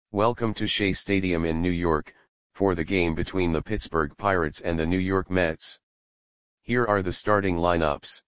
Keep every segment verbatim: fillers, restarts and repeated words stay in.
Welcome to Shea Stadium in New York, for the game between the Pittsburgh Pirates and the New York Mets. Here are the starting lineups.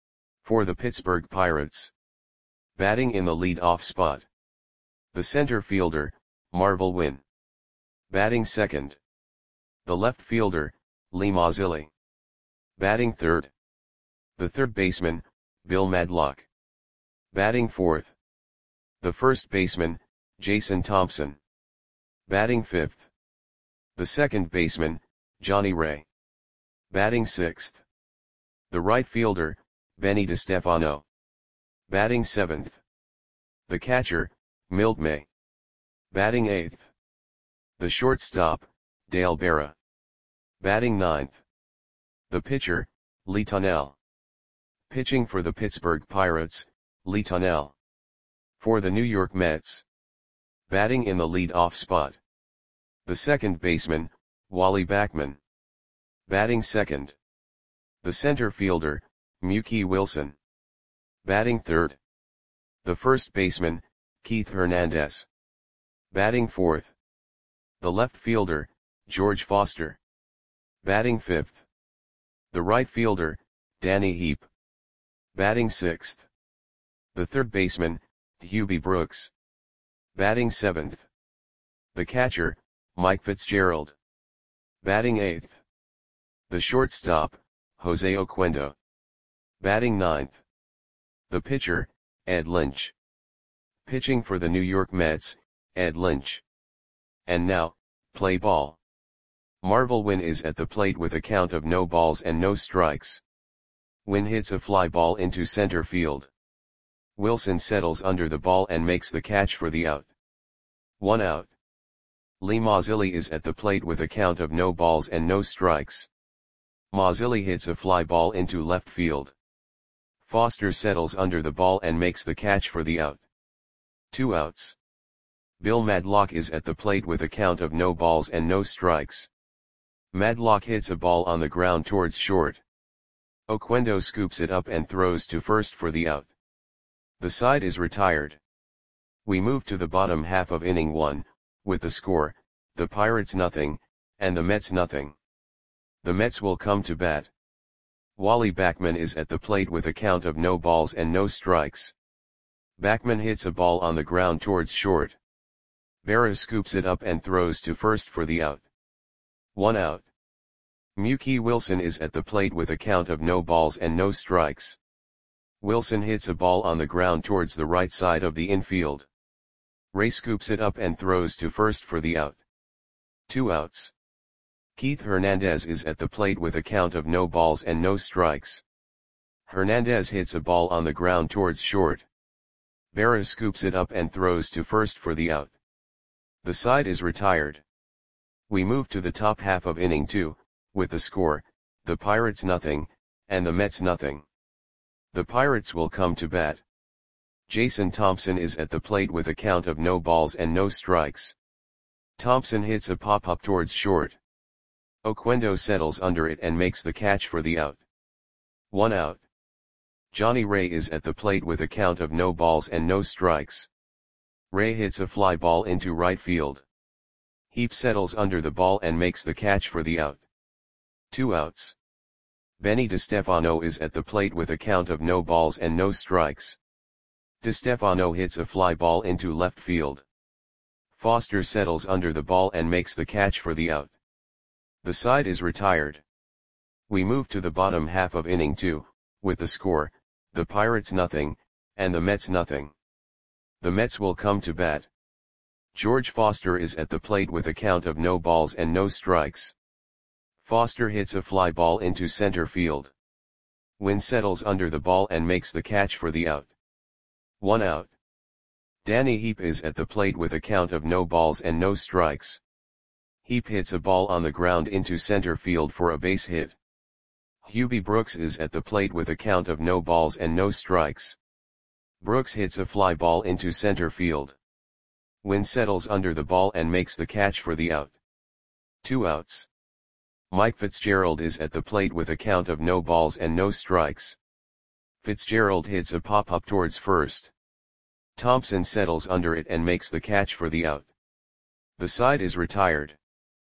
For the Pittsburgh Pirates. Batting in the lead-off spot. The center fielder, Marvell Wynn. Batting second. The left fielder, Lee Mazzilli. Batting third. The third baseman, Bill Madlock. Batting fourth. The first baseman, Jason Thompson. Batting fifth. The second baseman, Johnny Ray. Batting sixth. The right fielder, Benny DiStefano. Batting seventh. The catcher, Milt May. Batting eighth. The shortstop, Dale Berra. Batting ninth. The pitcher, Lee Tunnell. Pitching for the Pittsburgh Pirates, Lee Tunnell. For the New York Mets. Batting in the lead-off spot. The second baseman, Wally Backman. Batting second. The center fielder, Mookie Wilson. Batting third. The first baseman, Keith Hernandez. Batting fourth. The left fielder, George Foster. Batting fifth. The right fielder, Danny Heep. Batting sixth. The third baseman, Hubie Brooks. Batting seventh. The catcher, Mike Fitzgerald. Batting eighth. The shortstop, Jose Oquendo. Batting ninth. The pitcher, Ed Lynch. Pitching for the New York Mets, Ed Lynch. And now, play ball. Marvell Wynn is at the plate with a count of no balls and no strikes. Wynn hits a fly ball into center field. Wilson settles under the ball and makes the catch for the out. One out. Lee Mazzilli is at the plate with a count of no balls and no strikes. Mazzilli hits a fly ball into left field. Foster settles under the ball and makes the catch for the out. Two outs. Bill Madlock is at the plate with a count of no balls and no strikes. Madlock hits a ball on the ground towards short. Oquendo scoops it up and throws to first for the out. The side is retired. We move to the bottom half of inning one, with the score, the Pirates nothing, and the Mets nothing. The Mets will come to bat. Wally Backman is at the plate with a count of no balls and no strikes. Backman hits a ball on the ground towards short. Berra scoops it up and throws to first for the out. One out. Mookie Wilson is at the plate with a count of no balls and no strikes. Wilson hits a ball on the ground towards the right side of the infield. Ray scoops it up and throws to first for the out. Two outs. Keith Hernandez is at the plate with a count of no balls and no strikes. Hernandez hits a ball on the ground towards short. Berra scoops it up and throws to first for the out. The side is retired. We move to the top half of inning two, with the score, the Pirates nothing, and the Mets nothing. The Pirates will come to bat. Jason Thompson is at the plate with a count of no balls and no strikes. Thompson hits a pop-up towards short. Oquendo settles under it and makes the catch for the out. One out. Johnny Ray is at the plate with a count of no balls and no strikes. Ray hits a fly ball into right field. Heep settles under the ball and makes the catch for the out. Two outs. Benny DiStefano is at the plate with a count of no balls and no strikes. DiStefano hits a fly ball into left field. Foster settles under the ball and makes the catch for the out. The side is retired. We move to the bottom half of inning two, with the score, the Pirates nothing, and the Mets nothing. The Mets will come to bat. George Foster is at the plate with a count of no balls and no strikes. Foster hits a fly ball into center field. Wynn settles under the ball and makes the catch for the out. One out. Danny Heep is at the plate with a count of no balls and no strikes. Heep hits a ball on the ground into center field for a base hit. Hubie Brooks is at the plate with a count of no balls and no strikes. Brooks hits a fly ball into center field. Wynn settles under the ball and makes the catch for the out. Two outs. Mike Fitzgerald is at the plate with a count of no balls and no strikes. Fitzgerald hits a pop-up towards first. Thompson settles under it and makes the catch for the out. The side is retired.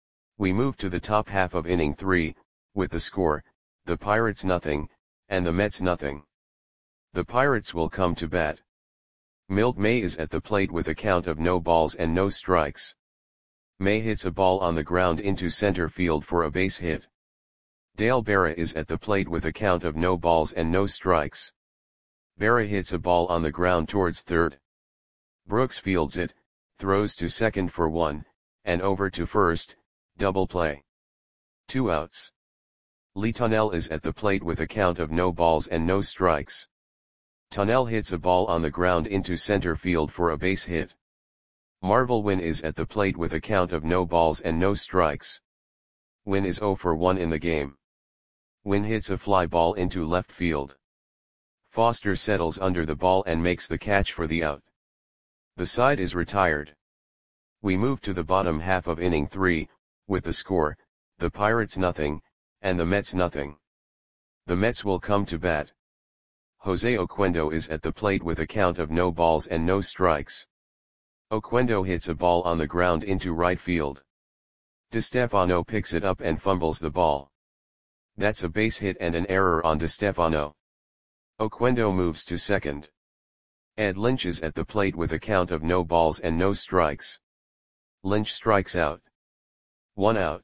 We move to the top half of inning three, with the score, the Pirates nothing, and the Mets nothing. The Pirates will come to bat. Milt May is at the plate with a count of no balls and no strikes. May hits a ball on the ground into center field for a base hit. Dale Berra is at the plate with a count of no balls and no strikes. Berra hits a ball on the ground towards third. Brooks fields it, throws to second for one, and over to first, double play. Two outs. Lee Tunnell is at the plate with a count of no balls and no strikes. Tunnell hits a ball on the ground into center field for a base hit. Marvel Wynn is at the plate with a count of no balls and no strikes. Wynn is oh for one in the game. Wynn hits a fly ball into left field. Foster settles under the ball and makes the catch for the out. The side is retired. We move to the bottom half of inning three, with the score, the Pirates nothing, and the Mets nothing. The Mets will come to bat. Jose Oquendo is at the plate with a count of no balls and no strikes. Oquendo hits a ball on the ground into right field. DeStefano picks it up and fumbles the ball. That's a base hit and an error on DeStefano. Oquendo moves to second. Ed Lynch is at the plate with a count of no balls and no strikes. Lynch strikes out. One out.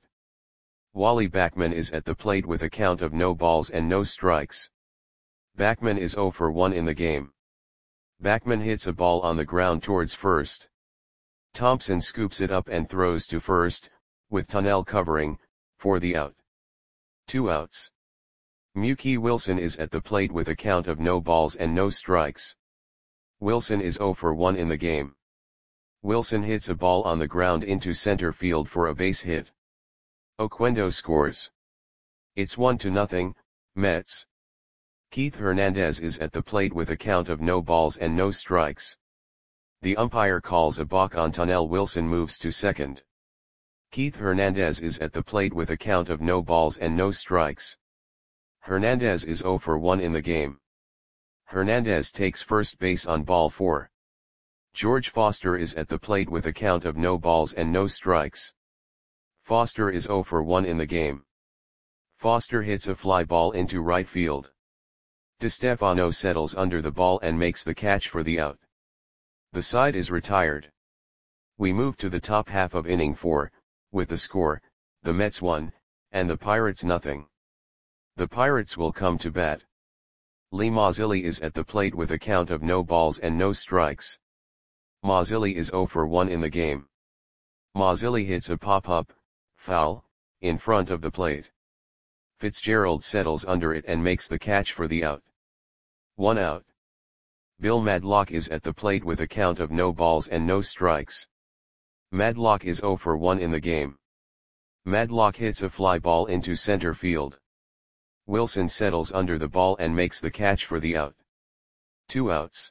Wally Backman is at the plate with a count of no balls and no strikes. Backman is oh for one in the game. Backman hits a ball on the ground towards first. Thompson scoops it up and throws to first, with Tunnell covering, for the out. Two outs. Mookie Wilson is at the plate with a count of no balls and no strikes. Wilson is oh for one in the game. Wilson hits a ball on the ground into center field for a base hit. Oquendo scores. It's one to nothing, Mets. Keith Hernandez is at the plate with a count of no balls and no strikes. The umpire calls a balk on Tunnell. Wilson moves to second. Keith Hernandez is at the plate with a count of no balls and no strikes. Hernandez is oh for one in the game. Hernandez takes first base on ball four. George Foster is at the plate with a count of no balls and no strikes. Foster is oh for one in the game. Foster hits a fly ball into right field. DeStefano settles under the ball and makes the catch for the out. The side is retired. We move to the top half of inning four, with the score, the Mets one, and the Pirates nothing. The Pirates will come to bat. Lee Mazzilli is at the plate with a count of no balls and no strikes. Mazzilli is oh for one in the game. Mazzilli hits a pop-up, foul, in front of the plate. Fitzgerald settles under it and makes the catch for the out. One out. Bill Madlock is at the plate with a count of no balls and no strikes. Madlock is oh for one in the game. Madlock hits a fly ball into center field. Wilson settles under the ball and makes the catch for the out. Two outs.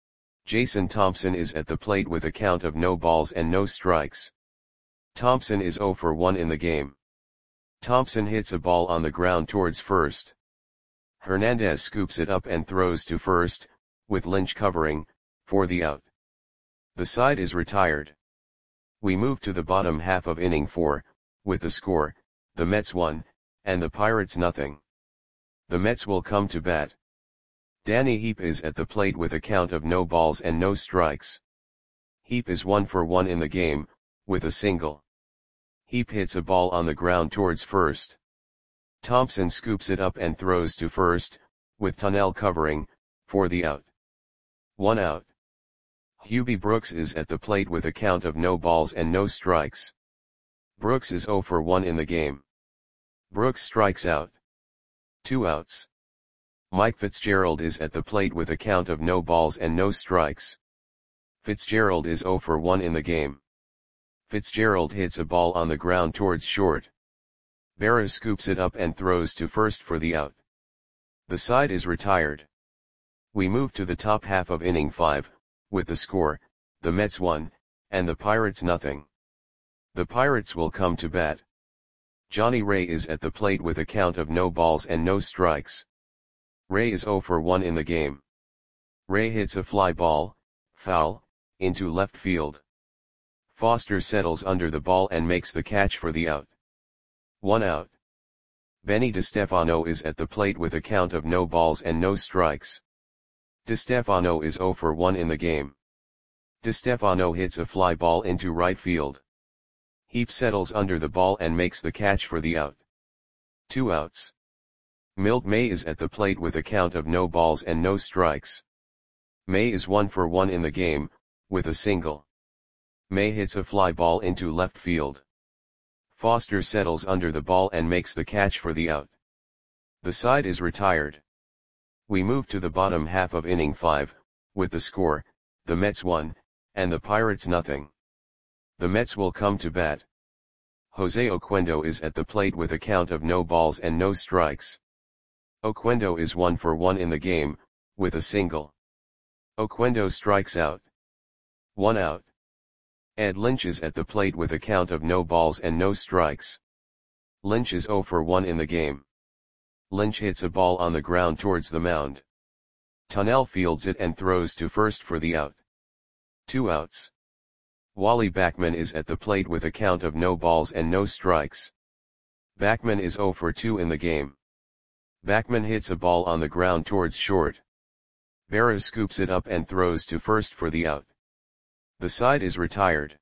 Jason Thompson is at the plate with a count of no balls and no strikes. Thompson is oh for one in the game. Thompson hits a ball on the ground towards first. Hernandez scoops it up and throws to first, with Lynch covering, for the out. The side is retired. We move to the bottom half of inning four, with the score, the Mets one, and the Pirates nothing. The Mets will come to bat. Danny Heap is at the plate with a count of no balls and no strikes. Heap is one for one in the game, with a single. Heap hits a ball on the ground towards first. Thompson scoops it up and throws to first, with Tunnell covering, for the out. One out. Hubie Brooks is at the plate with a count of no balls and no strikes. Brooks is oh for one in the game. Brooks strikes out. Two outs. Mike Fitzgerald is at the plate with a count of no balls and no strikes. Fitzgerald is oh for one in the game. Fitzgerald hits a ball on the ground towards short. Berra scoops it up and throws to first for the out. The side is retired. We move to the top half of inning five, with the score, the Mets one, and the Pirates nothing. The Pirates will come to bat. Johnny Ray is at the plate with a count of no balls and no strikes. Ray is oh for one in the game. Ray hits a fly ball, foul, into left field. Foster settles under the ball and makes the catch for the out. One out. Benny DiStefano is at the plate with a count of no balls and no strikes. DiStefano is zero for one in the game. DiStefano hits a fly ball into right field. Heap settles under the ball and makes the catch for the out. Two outs. Milt May is at the plate with a count of no balls and no strikes. May is one for one in the game, with a single. May hits a fly ball into left field. Foster settles under the ball and makes the catch for the out. The side is retired. We move to the bottom half of inning five, with the score, the Mets one, and the Pirates nothing. The Mets will come to bat. Jose Oquendo is at the plate with a count of no balls and no strikes. Oquendo is one for one in the game, with a single. Oquendo strikes out. One out. Ed Lynch is at the plate with a count of no balls and no strikes. Lynch is zero for one in the game. Lynch hits a ball on the ground towards the mound. Tunnell fields it and throws to first for the out. Two outs. Wally Backman is at the plate with a count of no balls and no strikes. Backman is zero for two in the game. Backman hits a ball on the ground towards short. Berra scoops it up and throws to first for the out. The side is retired.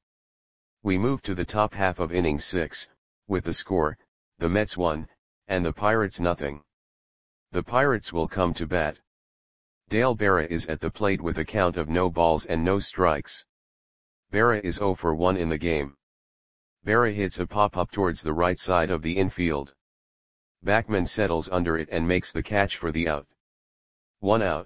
We move to the top half of inning six, with the score, the Mets one, and the Pirates nothing. The Pirates will come to bat. Dale Berra is at the plate with a count of no balls and no strikes. Berra is zero for one in the game. Berra hits a pop-up towards the right side of the infield. Backman settles under it and makes the catch for the out. One out.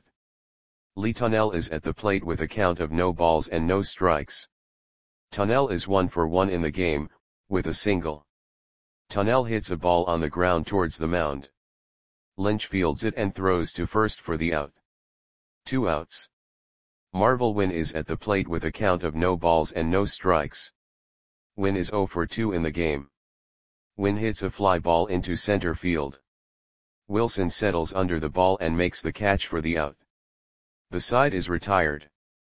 Lee Tunnell is at the plate with a count of no balls and no strikes. Tunnell is one for one in the game, with a single. Tunnell hits a ball on the ground towards the mound. Lynch fields it and throws to first for the out. Two outs. Marvel Wynn is at the plate with a count of no balls and no strikes. Wynn is zero for two in the game. Wynn hits a fly ball into center field. Wilson settles under the ball and makes the catch for the out. The side is retired.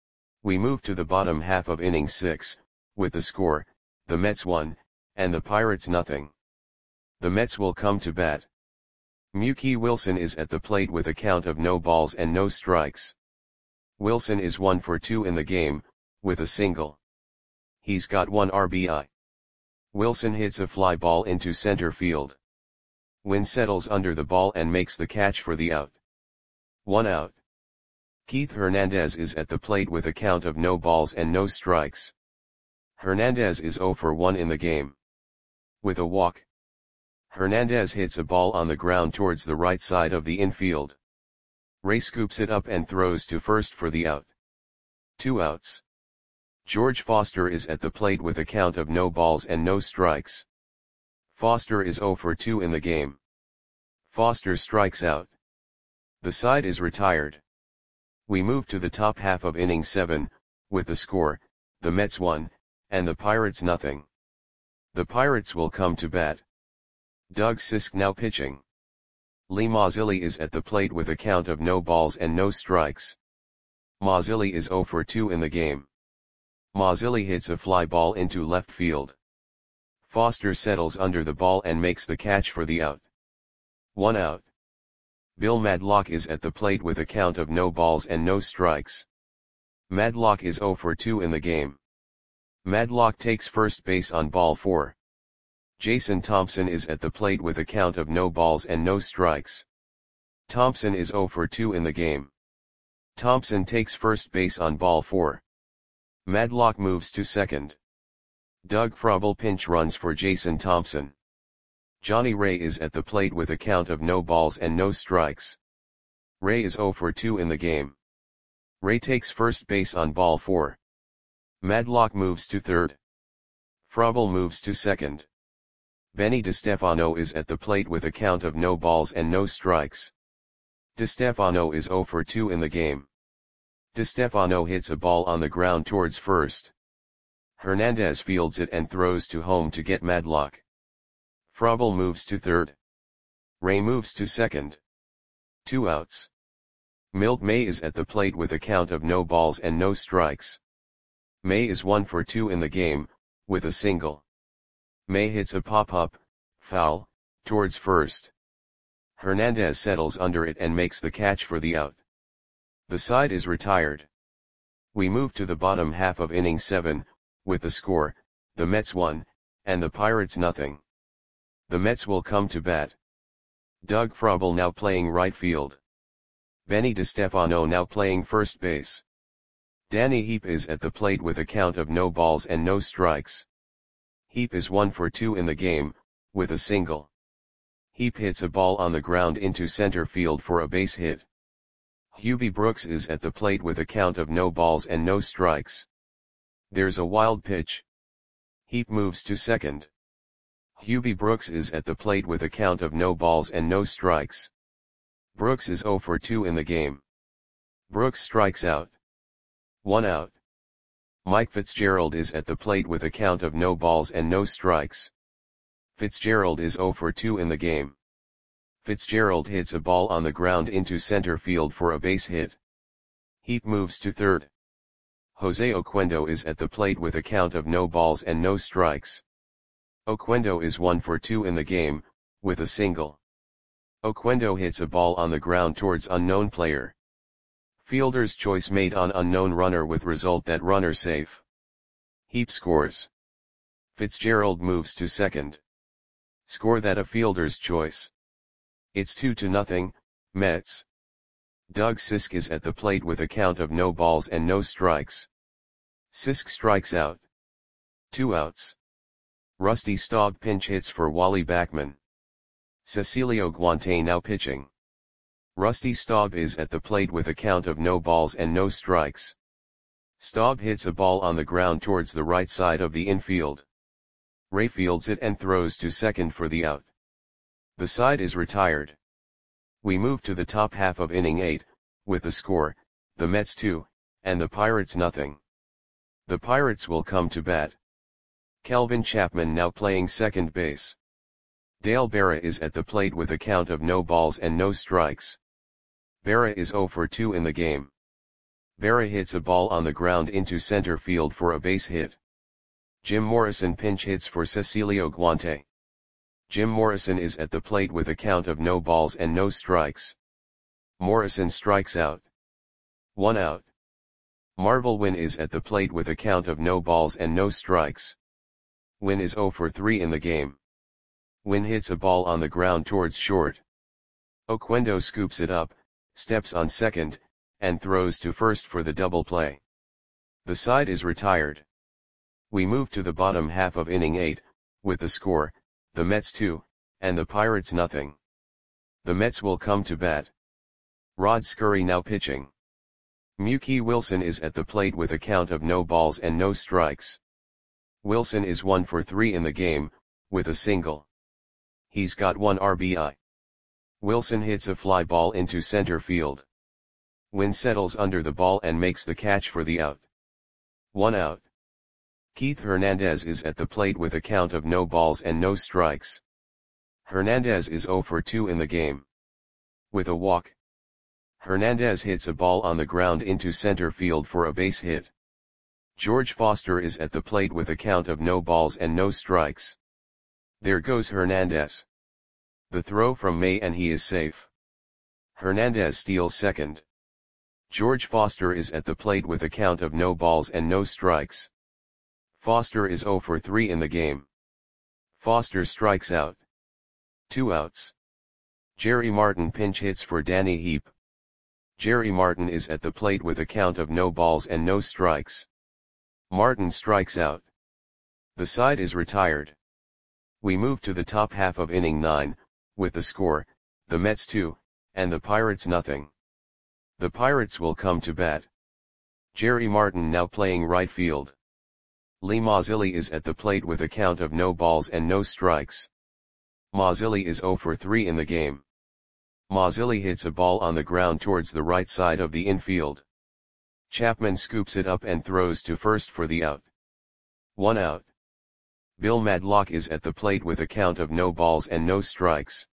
We move to the bottom half of inning six, with the score, the Mets one, and the Pirates nothing. The Mets will come to bat. Mookie Wilson is at the plate with a count of no balls and no strikes. Wilson is one for two in the game, with a single. He's got one R B I. Wilson hits a fly ball into center field. Wynn settles under the ball and makes the catch for the out. One out. Keith Hernandez is at the plate with a count of no balls and no strikes. Hernandez is zero for one in the game. With a walk. Hernandez hits a ball on the ground towards the right side of the infield. Ray scoops it up and throws to first for the out. Two outs. George Foster is at the plate with a count of no balls and no strikes. Foster is zero for two in the game. Foster strikes out. The side is retired. We move to the top half of inning seven, with the score, the Mets one, and the Pirates nothing. The Pirates will come to bat. Doug Sisk now pitching. Lee Mazzilli is at the plate with a count of no balls and no strikes. Mazzilli is zero for two in the game. Mazzilli hits a fly ball into left field. Foster settles under the ball and makes the catch for the out. One out. Bill Madlock is at the plate with a count of no balls and no strikes. Madlock is zero for two in the game. Madlock takes first base on ball four. Jason Thompson is at the plate with a count of no balls and no strikes. Thompson is zero for two in the game. Thompson takes first base on ball four. Madlock moves to second. Doug Frobel pinch runs for Jason Thompson. Johnny Ray is at the plate with a count of no balls and no strikes. Ray is zero for two in the game. Ray takes first base on ball four. Madlock moves to third. Frobel moves to second. Benny DiStefano is at the plate with a count of no balls and no strikes. DiStefano is zero for two in the game. DiStefano hits a ball on the ground towards first. Hernandez fields it and throws to home to get Madlock. Frobel moves to third. Ray moves to second. Two outs. Milt May is at the plate with a count of no balls and no strikes. May is one for two in the game, with a single. May hits a pop-up, foul, towards first. Hernandez settles under it and makes the catch for the out. The side is retired. We move to the bottom half of inning seven, with the score, the Mets one, and the Pirates nothing. The Mets will come to bat. Doug Frobel now playing right field. Benny DeStefano now playing first base. Danny Heap is at the plate with a count of no balls and no strikes. Heap is one for two in the game, with a single. Heap hits a ball on the ground into center field for a base hit. Hubie Brooks is at the plate with a count of no balls and no strikes. There's a wild pitch. Heap moves to second. Hubie Brooks is at the plate with a count of no balls and no strikes. Brooks is zero for two in the game. Brooks strikes out. One out. Mike Fitzgerald is at the plate with a count of no balls and no strikes. Fitzgerald is zero for two in the game. Fitzgerald hits a ball on the ground into center field for a base hit. Heap moves to third. Jose Oquendo is at the plate with a count of no balls and no strikes. Oquendo is one for two in the game, with a single. Oquendo hits a ball on the ground towards unknown player. Fielder's choice made on unknown runner with result that runner safe. Heap scores. Fitzgerald moves to second. Score that a fielder's choice. It's two to nothing, Mets. Doug Sisk is at the plate with a count of no balls and no strikes. Sisk strikes out. Two outs. Rusty Staub pinch hits for Wally Backman. Cecilio Guante now pitching. Rusty Staub is at the plate with a count of no balls and no strikes. Staub hits a ball on the ground towards the right side of the infield. Ray fields it and throws to second for the out. The side is retired. We move to the top half of inning eight, with the score, the Mets two, and the Pirates nothing. The Pirates will come to bat. Kelvin Chapman now playing second base. Dale Berra is at the plate with a count of no balls and no strikes. Berra is zero for two in the game. Berra hits a ball on the ground into center field for a base hit. Jim Morrison pinch hits for Cecilio Guante. Jim Morrison is at the plate with a count of no balls and no strikes. Morrison strikes out. One out. Marvel Wynn is at the plate with a count of no balls and no strikes. Wynn is zero for three in the game. Wynn hits a ball on the ground towards short. Oquendo scoops it up, steps on second, and throws to first for the double play. The side is retired. We move to the bottom half of inning eight, with the score, the Mets two, and the Pirates nothing. The Mets will come to bat. Rod Scurry now pitching. Mookie Wilson is at the plate with a count of no balls and no strikes. Wilson is one for three in the game, with a single. He's got one R B I. Wilson hits a fly ball into center field. Wynn settles under the ball and makes the catch for the out. One out. Keith Hernandez is at the plate with a count of no balls and no strikes. Hernandez is zero for two in the game. With a walk. Hernandez hits a ball on the ground into center field for a base hit. George Foster is at the plate with a count of no balls and no strikes. There goes Hernandez. The throw from May and he is safe. Hernandez steals second. George Foster is at the plate with a count of no balls and no strikes. Foster is zero for three in the game. Foster strikes out. Two outs. Jerry Martin pinch hits for Danny Heap. Jerry Martin is at the plate with a count of no balls and no strikes. Martin strikes out. The side is retired. We move to the top half of inning nine, with the score, the Mets two, and the Pirates nothing. The Pirates will come to bat. Jerry Martin now playing right field. Lee Mazzilli is at the plate with a count of no balls and no strikes. Mazzilli is zero for three in the game. Mazzilli hits a ball on the ground towards the right side of the infield. Chapman scoops it up and throws to first for the out. One out. Bill Madlock is at the plate with a count of no balls and no strikes.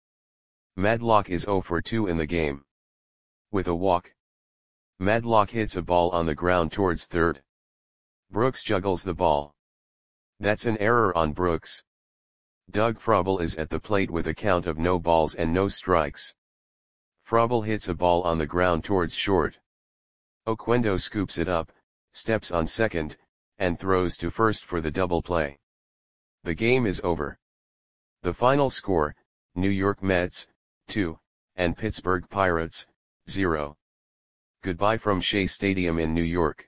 Madlock is zero for two in the game. With a walk. Madlock hits a ball on the ground towards third. Brooks juggles the ball. That's an error on Brooks. Doug Frobel is at the plate with a count of no balls and no strikes. Frobel hits a ball on the ground towards short. Oquendo scoops it up, steps on second, and throws to first for the double play. The game is over. The final score, New York Mets, two, and Pittsburgh Pirates, zero. Goodbye from Shea Stadium in New York.